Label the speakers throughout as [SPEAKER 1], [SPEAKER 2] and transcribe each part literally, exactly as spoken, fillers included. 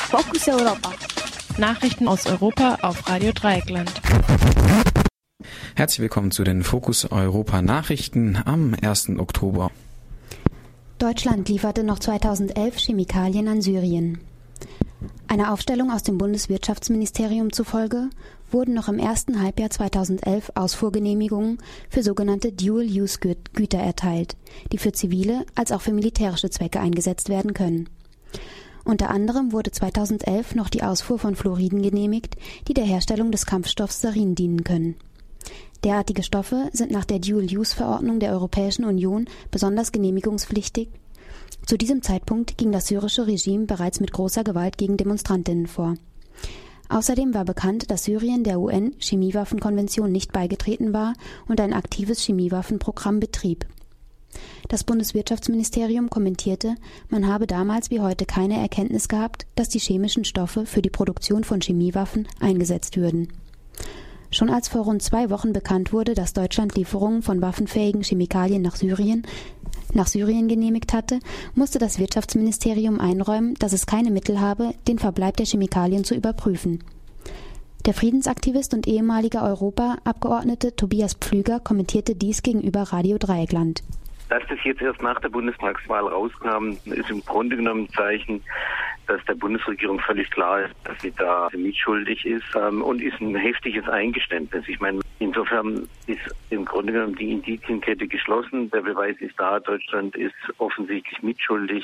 [SPEAKER 1] Fokus Europa.
[SPEAKER 2] Nachrichten aus Europa auf Radio Dreieckland.
[SPEAKER 3] Herzlich willkommen zu den Fokus Europa Nachrichten am ersten Oktober.
[SPEAKER 4] Deutschland lieferte noch zweitausendelf Chemikalien an Syrien. Einer Aufstellung aus dem Bundeswirtschaftsministerium zufolge wurden noch im ersten Halbjahr zweitausendelf Ausfuhrgenehmigungen für sogenannte Dual-Use-Güter erteilt, die für zivile als auch für militärische Zwecke eingesetzt werden können. Unter anderem wurde zweitausendelf noch die Ausfuhr von Fluoriden genehmigt, die der Herstellung des Kampfstoffs Sarin dienen können. Derartige Stoffe sind nach der Dual-Use-Verordnung der Europäischen Union besonders genehmigungspflichtig. Zu diesem Zeitpunkt ging das syrische Regime bereits mit großer Gewalt gegen Demonstrantinnen vor. Außerdem war bekannt, dass Syrien der U N-Chemiewaffenkonvention nicht beigetreten war und ein aktives Chemiewaffenprogramm betrieb. Das Bundeswirtschaftsministerium kommentierte, man habe damals wie heute keine Erkenntnis gehabt, dass die chemischen Stoffe für die Produktion von Chemiewaffen eingesetzt würden. Schon als vor rund zwei Wochen bekannt wurde, dass Deutschland Lieferungen von waffenfähigen Chemikalien nach Syrien, nach Syrien genehmigt hatte, musste das Wirtschaftsministerium einräumen, dass es keine Mittel habe, den Verbleib der Chemikalien zu überprüfen. Der Friedensaktivist und ehemalige Europaabgeordnete Tobias Pflüger kommentierte dies gegenüber Radio Dreieckland.
[SPEAKER 5] Dass das jetzt erst nach der Bundestagswahl rauskam, ist im Grunde genommen ein Zeichen, dass der Bundesregierung völlig klar ist, dass sie da mitschuldig ist ähm, und ist ein heftiges Eingeständnis. Ich meine, insofern ist im Grunde genommen die Indizienkette geschlossen. Der Beweis ist da, Deutschland ist offensichtlich mitschuldig.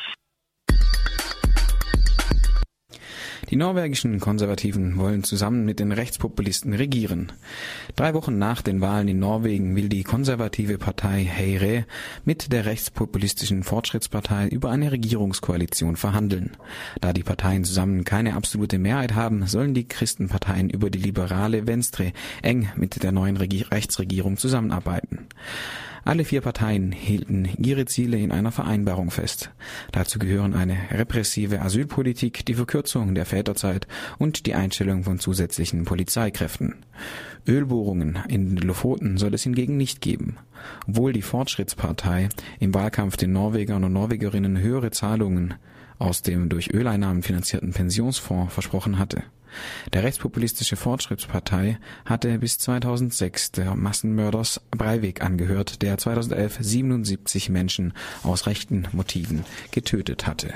[SPEAKER 3] Die norwegischen Konservativen wollen zusammen mit den Rechtspopulisten regieren. Drei Wochen nach den Wahlen in Norwegen will die konservative Partei Høyre mit der rechtspopulistischen Fortschrittspartei über eine Regierungskoalition verhandeln. Da die Parteien zusammen keine absolute Mehrheit haben, sollen die Christenparteien über die liberale Venstre eng mit der neuen Regi- Rechtsregierung zusammenarbeiten. Alle vier Parteien hielten ihre Ziele in einer Vereinbarung fest. Dazu gehören eine repressive Asylpolitik, die Verkürzung der Väterzeit und die Einstellung von zusätzlichen Polizeikräften. Ölbohrungen in den Lofoten soll es hingegen nicht geben. Obwohl die Fortschrittspartei im Wahlkampf den Norwegern und Norwegerinnen höhere Zahlungen aus dem durch Öleinnahmen finanzierten Pensionsfonds versprochen hatte. Der rechtspopulistische Fortschrittspartei hatte bis zweitausendsechs der Massenmörders Breivik angehört, der zweitausendelf siebenundsiebzig Menschen aus rechten Motiven getötet hatte.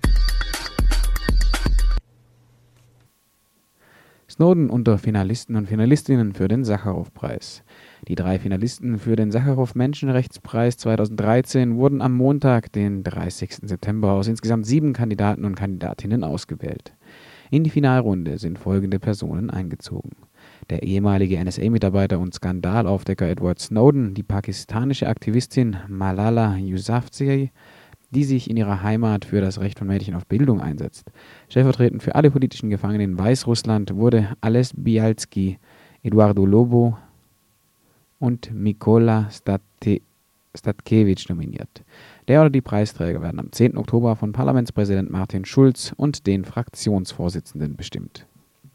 [SPEAKER 6] Snowden unter Finalisten und Finalistinnen für den Sacharow-Preis. Die drei Finalisten für den Sacharow-Menschenrechtspreis zweitausenddreizehn wurden am Montag, den dreißigsten September, aus insgesamt sieben Kandidaten und Kandidatinnen ausgewählt. In die Finalrunde sind folgende Personen eingezogen: Der ehemalige N S A-Mitarbeiter und Skandalaufdecker Edward Snowden, die pakistanische Aktivistin Malala Yousafzai, die sich in ihrer Heimat für das Recht von Mädchen auf Bildung einsetzt. Stellvertretend für alle politischen Gefangenen in Weißrussland wurde Ales Bialski, Eduardo Lobo und Mykola State- Statkevich nominiert. Der oder die Preisträger werden am zehnten Oktober von Parlamentspräsident Martin Schulz und den Fraktionsvorsitzenden bestimmt.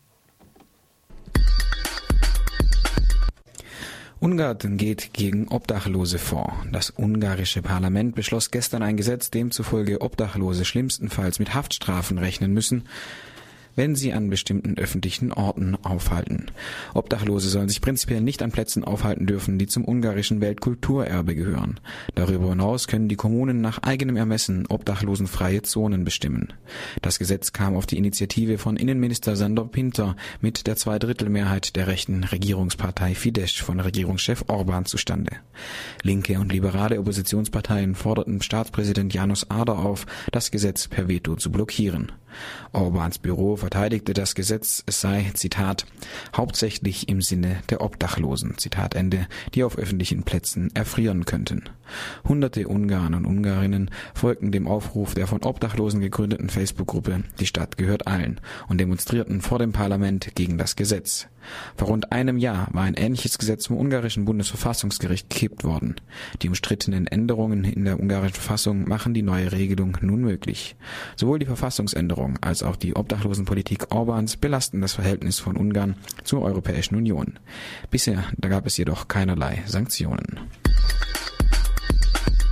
[SPEAKER 3] Ungarn geht gegen Obdachlose vor. Das ungarische Parlament beschloss gestern ein Gesetz, demzufolge Obdachlose schlimmstenfalls mit Haftstrafen rechnen müssen, wenn sie an bestimmten öffentlichen Orten aufhalten. Obdachlose sollen sich prinzipiell nicht an Plätzen aufhalten dürfen, die zum ungarischen Weltkulturerbe gehören. Darüber hinaus können die Kommunen nach eigenem Ermessen obdachlosenfreie Zonen bestimmen. Das Gesetz kam auf die Initiative von Innenminister Sándor Pinter mit der Zweidrittelmehrheit der rechten Regierungspartei Fidesz von Regierungschef Orbán zustande. Linke und liberale Oppositionsparteien forderten Staatspräsident János Áder auf, das Gesetz per Veto zu blockieren. Orbáns Büro verteidigte das Gesetz, es sei, Zitat, hauptsächlich im Sinne der Obdachlosen, Zitat Ende, die auf öffentlichen Plätzen erfrieren könnten. Hunderte Ungarn und Ungarinnen folgten dem Aufruf der von Obdachlosen gegründeten Facebook-Gruppe Die Stadt gehört allen und demonstrierten vor dem Parlament gegen das Gesetz. Vor rund einem Jahr war ein ähnliches Gesetz vom ungarischen Bundesverfassungsgericht gekippt worden. Die umstrittenen Änderungen in der ungarischen Verfassung machen die neue Regelung nun möglich. Sowohl die Verfassungsänderung als auch die Obdachlosenpolitik Orbáns belasten das Verhältnis von Ungarn zur Europäischen Union. Bisher da gab es jedoch keinerlei Sanktionen.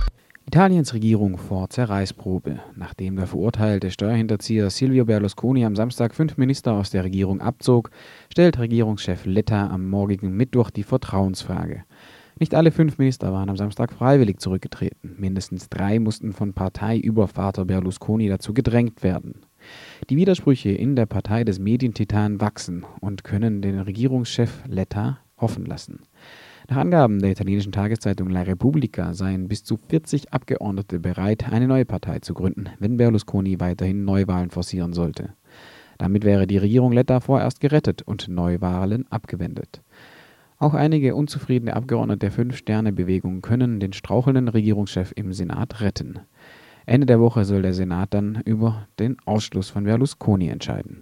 [SPEAKER 6] Italiens Regierung vor Zerreißprobe. Nachdem der verurteilte Steuerhinterzieher Silvio Berlusconi am Samstag fünf Minister aus der Regierung abzog, stellt Regierungschef Letta am morgigen Mittwoch die Vertrauensfrage. Nicht alle fünf Minister waren am Samstag freiwillig zurückgetreten. Mindestens drei mussten von Parteiübervater Berlusconi dazu gedrängt werden. Die Widersprüche in der Partei des Medientitan wachsen und können den Regierungschef Letta hoffen lassen. Nach Angaben der italienischen Tageszeitung La Repubblica seien bis zu vierzig Abgeordnete bereit, eine neue Partei zu gründen, wenn Berlusconi weiterhin Neuwahlen forcieren sollte. Damit wäre die Regierung Letta vorerst gerettet und Neuwahlen abgewendet. Auch einige unzufriedene Abgeordnete der Fünf-Sterne-Bewegung können den strauchelnden Regierungschef im Senat retten. Ende der Woche soll der Senat dann über den Ausschluss von Berlusconi entscheiden.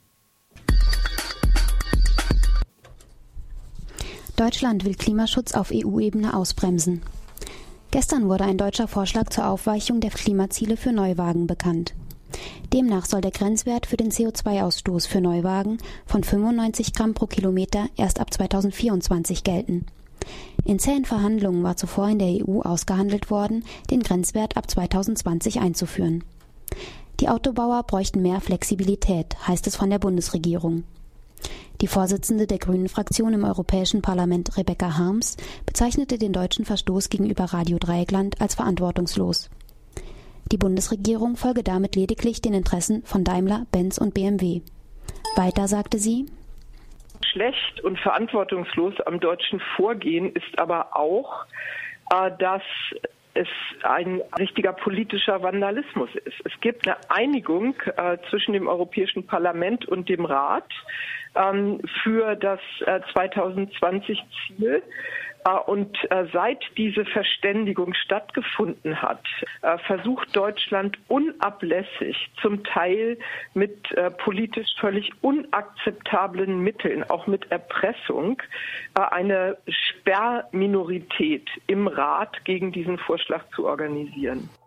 [SPEAKER 4] Deutschland will Klimaschutz auf E U-Ebene ausbremsen. Gestern wurde ein deutscher Vorschlag zur Aufweichung der Klimaziele für Neuwagen bekannt. Demnach soll der Grenzwert für den C O zwei Ausstoß für Neuwagen von fünfundneunzig Gramm pro Kilometer erst ab zweitausendvierundzwanzig gelten. In zähen Verhandlungen war zuvor in der E U ausgehandelt worden, den Grenzwert ab zweitausendzwanzig einzuführen. Die Autobauer bräuchten mehr Flexibilität, heißt es von der Bundesregierung. Die Vorsitzende der Grünen-Fraktion im Europäischen Parlament, Rebecca Harms, bezeichnete den deutschen Verstoß gegenüber Radio Dreieckland als verantwortungslos. Die Bundesregierung folge damit lediglich den Interessen von Daimler, Benz und B M W. Weiter sagte sie:
[SPEAKER 1] Schlecht und verantwortungslos am deutschen Vorgehen ist aber auch, äh, dass es ein richtiger politischer Vandalismus ist. Es gibt eine Einigung äh, zwischen dem Europäischen Parlament und dem Rat ähm, für das äh, zweitausendzwanzig Ziel. Äh, und äh, seit diese Verständigung stattgefunden hat, äh, versucht Deutschland unablässig, zum Teil mit äh, politisch völlig unakzeptablen Mitteln, auch mit Erpressung, äh, eine Sperrminorität im Rat gegen diesen Vorschlag zu organisieren.